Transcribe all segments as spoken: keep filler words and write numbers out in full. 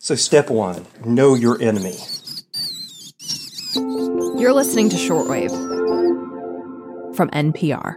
So step one, know your enemy. You're listening to Shortwave from N P R.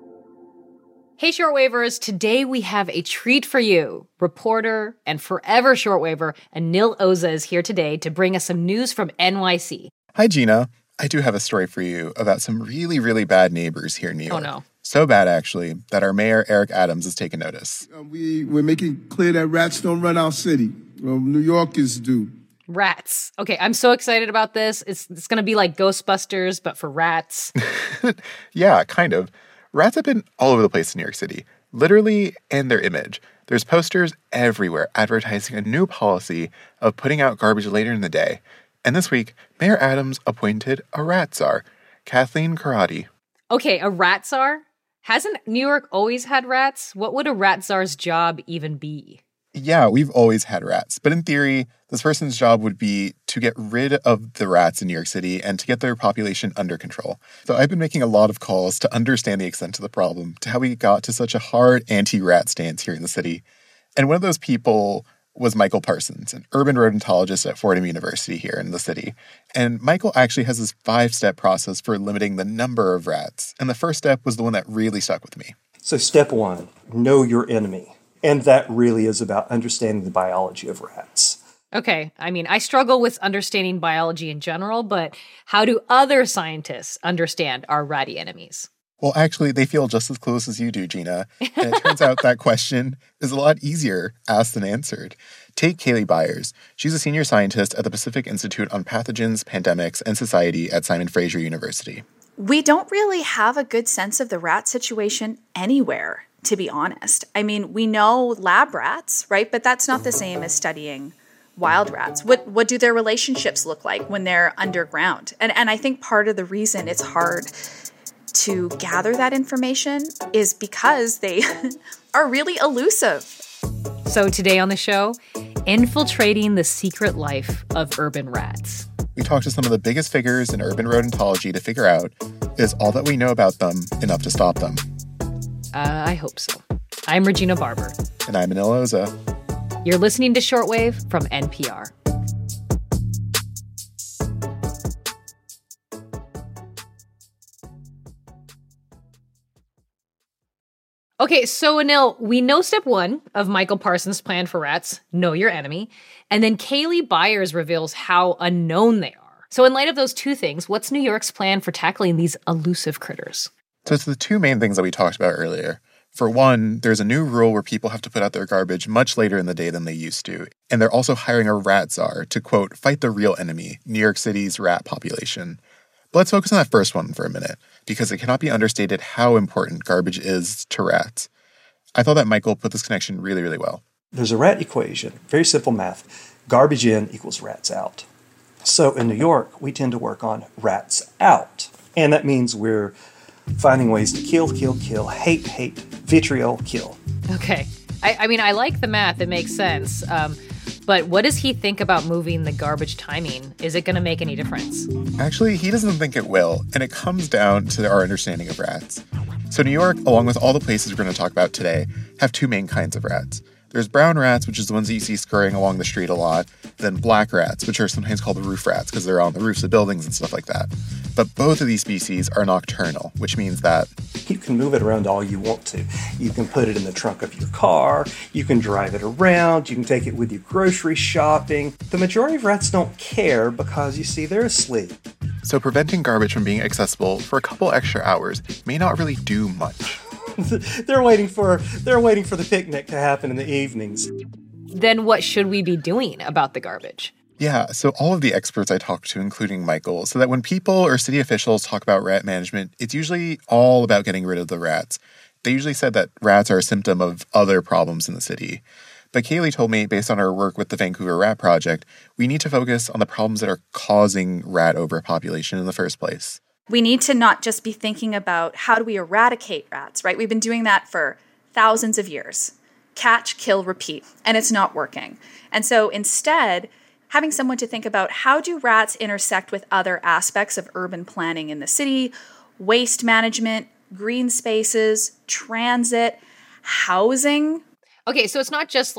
Hey, Shortwavers, today we have a treat for you. Reporter and forever Shortwaver Anil Oza is here today to bring us some news from N Y C. Hi, Gina. I do have a story for you about some really, really bad neighbors here in New York. Oh, no. So bad, actually, that our mayor, Eric Adams, has taken notice. Uh, we, we're making clear that rats don't run our city. Well, New Yorkers do. Rats. Okay, I'm so excited about this. It's, it's going to be like Ghostbusters, but for rats. Yeah, kind of. Rats have been all over the place in New York City, literally in their image. There's posters everywhere advertising a new policy of putting out garbage later in the day. And this week, Mayor Adams appointed a rat czar, Kathleen Karate. Okay, a rat czar? Hasn't New York always had rats? What would a rat czar's job even be? Yeah, we've always had rats. But in theory, this person's job would be to get rid of the rats in New York City and to get their population under control. So I've been making a lot of calls to understand the extent of the problem, to how we got to such a hard anti-rat stance here in the city. And one of those people was Michael Parsons, an urban rodentologist at Fordham University here in the city. And Michael actually has this five-step process for limiting the number of rats. And the first step was the one that really stuck with me. So step one, know your enemy. And that really is about understanding the biology of rats. Okay, I mean, I struggle with understanding biology in general, but how do other scientists understand our ratty enemies? Well, actually, they feel just as close as you do, Gina. And it turns out that question is a lot easier asked than answered. Take Kaylee Byers. She's a senior scientist at the Pacific Institute on Pathogens, Pandemics, and Society at Simon Fraser University. We don't really have a good sense of the rat situation anywhere, to be honest. I mean, we know lab rats, right? But that's not the same as studying wild rats. What what do their relationships look like when they're underground? And and I think part of the reason it's hard to gather that information is because they are really elusive. So today on the show, infiltrating the secret life of urban rats. We talked to some of the biggest figures in urban rodentology to figure out, is all that we know about them enough to stop them? Uh, I hope so. I'm Regina Barber. And I'm Anil Oza. You're listening to Shortwave from N P R. Okay, so Anil, we know step one of Michael Parsons' plan for rats, know your enemy, and then Kaylee Byers reveals how unknown they are. So in light of those two things, what's New York's plan for tackling these elusive critters? So it's the two main things that we talked about earlier. For one, there's a new rule where people have to put out their garbage much later in the day than they used to. And they're also hiring a rat czar to, quote, fight the real enemy, New York City's rat population. But let's focus on that first one for a minute, because it cannot be understated how important garbage is to rats. I thought that Michael put this connection really, really well. There's a rat equation, very simple math. Garbage in equals rats out. So in New York, we tend to work on rats out. And that means we're finding ways to kill, kill, kill, hate, hate, vitriol, kill. Okay. I, I mean, I like the math. It makes sense. Um, but what does he think about moving the garbage timing? Is it going to make any difference? Actually, he doesn't think it will, and it comes down to our understanding of rats. So New York, along with all the places we're going to talk about today, have two main kinds of rats. There's brown rats, which is the ones that you see scurrying along the street a lot, then black rats, which are sometimes called roof rats because they're on the roofs of buildings and stuff like that. But both of these species are nocturnal, which means that you can move it around all you want to. You can put it in the trunk of your car, you can drive it around, you can take it with you grocery shopping. The majority of rats don't care because, you see, they're asleep. So preventing garbage from being accessible for a couple extra hours may not really do much. they're waiting for they're waiting for the picnic to happen in the evenings. Then what should we be doing about the garbage? Yeah, so all of the experts I talked to, including Michael, so that when people or city officials talk about rat management, it's usually all about getting rid of the rats. They usually said that rats are a symptom of other problems in the city. But Kaylee told me, based on her work with the Vancouver Rat Project, we need to focus on the problems that are causing rat overpopulation in the first place. We need to not just be thinking about how do we eradicate rats, right? We've been doing that for thousands of years. Catch, kill, repeat, and it's not working. And so instead, having someone to think about how do rats intersect with other aspects of urban planning in the city, waste management, green spaces, transit, housing. Okay, so it's not just like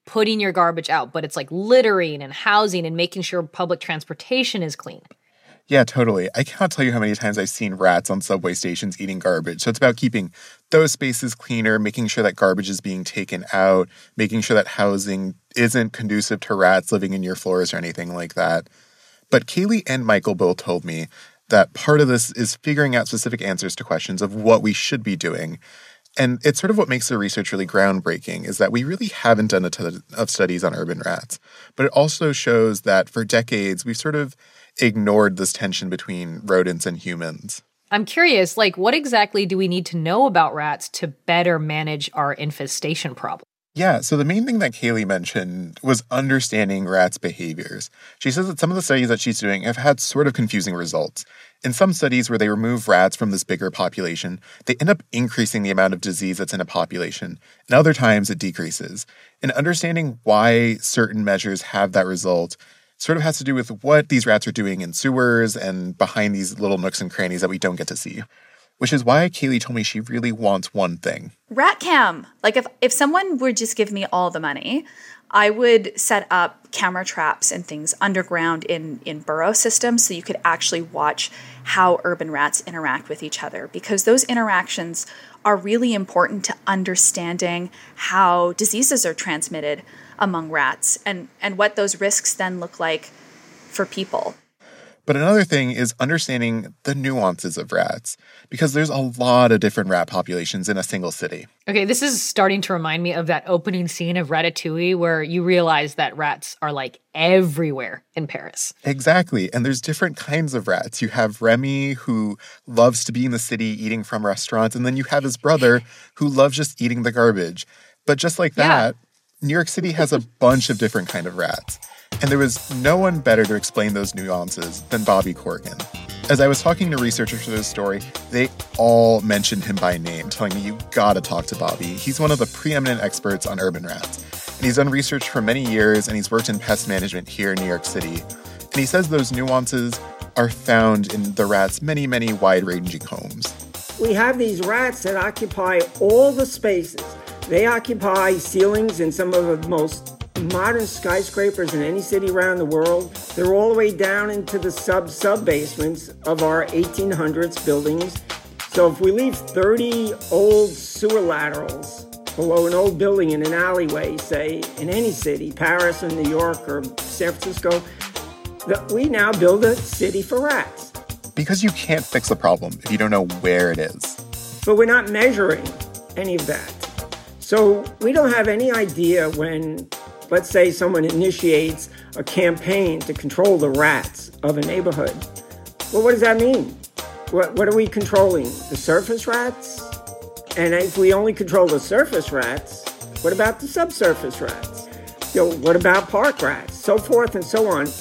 putting your garbage out, but it's like littering and housing and making sure public transportation is clean. Yeah, totally. I cannot tell you how many times I've seen rats on subway stations eating garbage. So it's about keeping those spaces cleaner, making sure that garbage is being taken out, making sure that housing isn't conducive to rats living in your floors or anything like that. But Kaylee and Michael both told me that part of this is figuring out specific answers to questions of what we should be doing. And it's sort of what makes the research really groundbreaking, is that we really haven't done a ton of studies on urban rats. But it also shows that for decades, we've sort of ignored this tension between rodents and humans. I'm curious, like, what exactly do we need to know about rats to better manage our infestation problem? Yeah, so the main thing that Kaylee mentioned was understanding rats' behaviors. She says that some of the studies that she's doing have had sort of confusing results. In some studies where they remove rats from this bigger population, they end up increasing the amount of disease that's in a population. And other times it decreases. And understanding why certain measures have that result sort of has to do with what these rats are doing in sewers and behind these little nooks and crannies that we don't get to see. Which is why Kaylee told me she really wants one thing. Rat cam. Like if, if someone would just give me all the money, I would set up camera traps and things underground in, in burrow systems so you could actually watch how urban rats interact with each other, because those interactions are really important to understanding how diseases are transmitted among rats and, and what those risks then look like for people. But another thing is understanding the nuances of rats, because there's a lot of different rat populations in a single city. Okay, this is starting to remind me of that opening scene of Ratatouille where you realize that rats are like everywhere in Paris. Exactly, and there's different kinds of rats. You have Remy, who loves to be in the city eating from restaurants, and then you have his brother, who loves just eating the garbage. But just like that, yeah. New York City has a bunch of different kind of rats. And there was no one better to explain those nuances than Bobby Corgan. As I was talking to researchers for this story, they all mentioned him by name, telling me you gotta talk to Bobby. He's one of the preeminent experts on urban rats. And he's done research for many years, and he's worked in pest management here in New York City. And he says those nuances are found in the rats' many, many wide-ranging homes. We have these rats that occupy all the spaces. They occupy ceilings in some of the most modern skyscrapers in any city around the world. They're all the way down into the sub-sub-basements of our eighteen hundreds buildings. So if we leave thirty old sewer laterals below an old building in an alleyway, say, in any city, Paris or New York or San Francisco, we now build a city for rats. Because you can't fix the problem if you don't know where it is. But we're not measuring any of that. So we don't have any idea when, let's say, someone initiates a campaign to control the rats of a neighborhood. Well, what does that mean? What, what are we controlling? The surface rats? And if we only control the surface rats, what about the subsurface rats? You know, what about park rats? So forth and so on.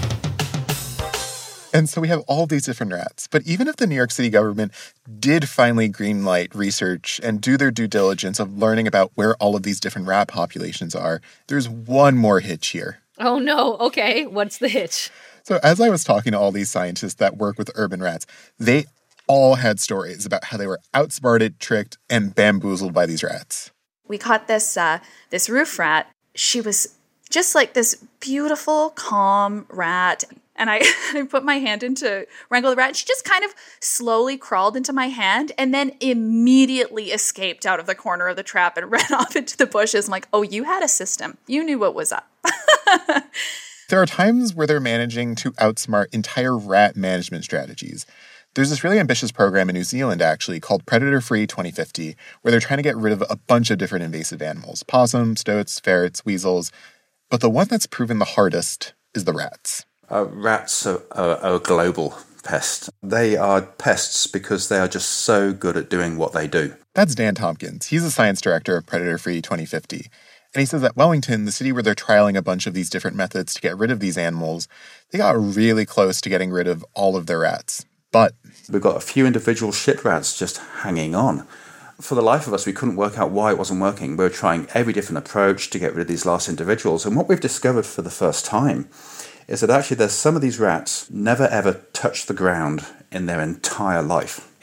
And so we have all these different rats. But even if the New York City government did finally greenlight research and do their due diligence of learning about where all of these different rat populations are, there's one more hitch here. Oh no, okay, what's the hitch? So as I was talking to all these scientists that work with urban rats, they all had stories about how they were outsmarted, tricked, and bamboozled by these rats. We caught this uh, this roof rat. She was just like this beautiful, calm rat. And I, I put my hand in to wrangle the rat. She just kind of slowly crawled into my hand and then immediately escaped out of the corner of the trap and ran off into the bushes. I'm like, oh, you had a system. You knew what was up. There are times where they're managing to outsmart entire rat management strategies. There's this really ambitious program in New Zealand, actually, called Predator Free twenty fifty, where they're trying to get rid of a bunch of different invasive animals. Possums, stoats, ferrets, weasels. But the one that's proven the hardest is the rats. Uh, rats are, are, are a global pest. They are pests because they are just so good at doing what they do. That's Dan Tompkins. He's the science director of Predator Free twenty fifty. And he says that Wellington, the city where they're trialing a bunch of these different methods to get rid of these animals, they got really close to getting rid of all of their rats. But we've got a few individual shit rats just hanging on. For the life of us, we couldn't work out why it wasn't working. We were trying every different approach to get rid of these last individuals. And what we've discovered for the first time is that actually there's some of these rats never ever touch the ground in their entire life.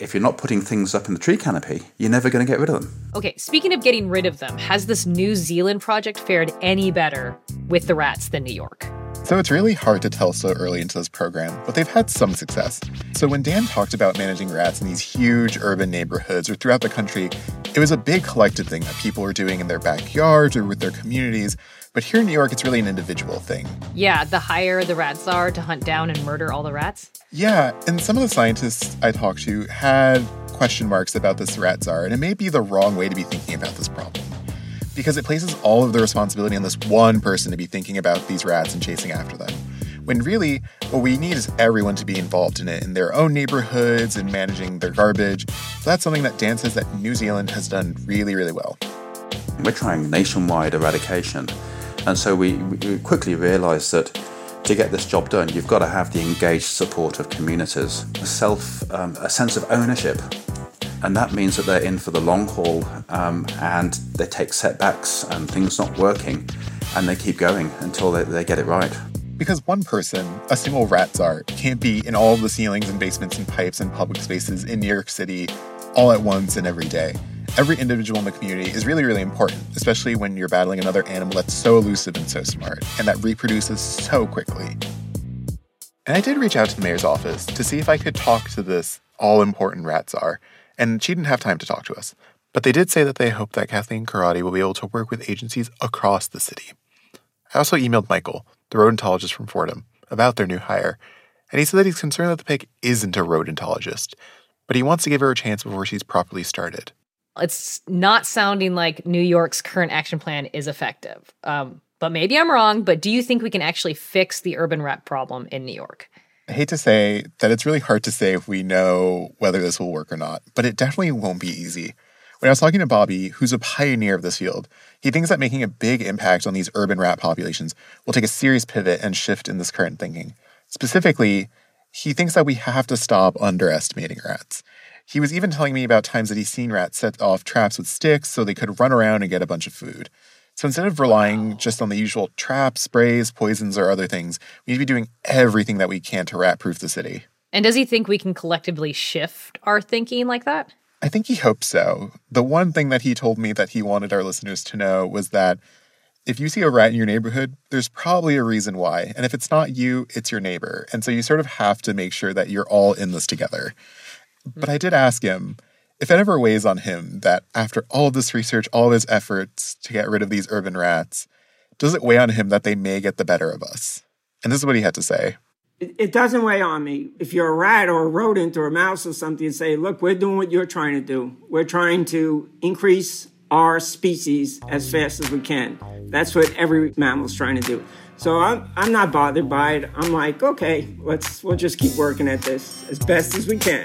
if you're not putting things up in the tree canopy, you're never going to get rid of them. Okay, speaking of getting rid of them, has this New Zealand project fared any better with the rats than New York? So it's really hard to tell so early into this program, but they've had some success. So when Dan talked about managing rats in these huge urban neighborhoods or throughout the country, it was a big collective thing that people were doing in their backyards or with their communities. But here in New York, it's really an individual thing. Yeah, the higher the rats are to hunt down and murder all the rats? Yeah, and some of the scientists I talked to had question marks about this rat czar, and it may be the wrong way to be thinking about this problem. Because it places all of the responsibility on this one person to be thinking about these rats and chasing after them. When really, what we need is everyone to be involved in it, in their own neighborhoods and managing their garbage. So that's something that Dan says that New Zealand has done really, really well. We're trying nationwide eradication. And so we, we quickly realised that to get this job done, you've got to have the engaged support of communities, a self, um, a sense of ownership. And that means that they're in for the long haul, um, and they take setbacks and things not working, and they keep going until they, they get it right. Because one person, a single rat czar, can't be in all of the ceilings and basements and pipes and public spaces in New York City all at once and every day. Every individual in the community is really, really important, especially when you're battling another animal that's so elusive and so smart, and that reproduces so quickly. And I did reach out to the mayor's office to see if I could talk to this all-important rat czar, and she didn't have time to talk to us. But they did say that they hope that Kathleen Karate will be able to work with agencies across the city. I also emailed Michael, the rodentologist from Fordham, about their new hire, and he said that he's concerned that the pig isn't a rodentologist, but he wants to give her a chance before she's properly started. It's not sounding like New York's current action plan is effective. Um, but maybe I'm wrong, but do you think we can actually fix the urban rat problem in New York? I hate to say that it's really hard to say if we know whether this will work or not, but it definitely won't be easy. When I was talking to Bobby, who's a pioneer of this field, he thinks that making a big impact on these urban rat populations will take a serious pivot and shift in this current thinking. Specifically, he thinks that we have to stop underestimating rats. He was even telling me about times that he's seen rats set off traps with sticks so they could run around and get a bunch of food. So instead of relying just on the usual traps, sprays, poisons, or other things, we need to be doing everything that we can to rat-proof the city. And does he think we can collectively shift our thinking like that? I think he hopes so. The one thing that he told me that he wanted our listeners to know was that if you see a rat in your neighborhood, there's probably a reason why. And if it's not you, it's your neighbor. And so you sort of have to make sure that you're all in this together. But I did ask him if it ever weighs on him that after all of this research, all of his efforts to get rid of these urban rats, does it weigh on him that they may get the better of us? And this is what he had to say. It, it doesn't weigh on me. If you're a rat or a rodent or a mouse or something, you say, look, we're doing what you're trying to do. We're trying to increase our species as fast as we can. That's what every mammal's trying to do. So I'm I'm not bothered by it. I'm like, okay, let's we'll just keep working at this as best as we can.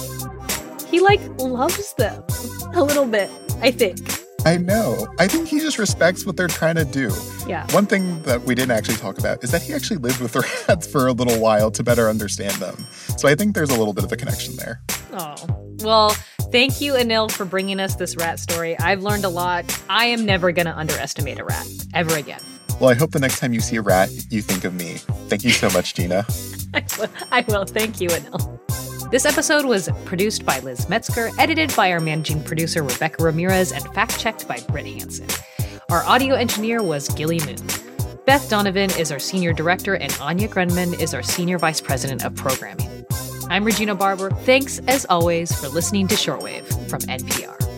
He, like, loves them a little bit, I think. I know. I think he just respects what they're trying to do. Yeah. One thing that we didn't actually talk about is that he actually lived with the rats for a little while to better understand them. So I think there's a little bit of a connection there. Oh, well, thank you, Anil, for bringing us this rat story. I've learned a lot. I am never going to underestimate a rat, ever again. Well, I hope the next time you see a rat, you think of me. Thank you so much, Gina. I will. I will. Thank you, Anil. This episode was produced by Liz Metzger, edited by our managing producer, Rebecca Ramirez, and fact-checked by Britt Hansen. Our audio engineer was Gilly Moon. Beth Donovan is our senior director, and Anya Grenman is our senior vice president of programming. I'm Regina Barber. Thanks, as always, for listening to Shortwave from N P R.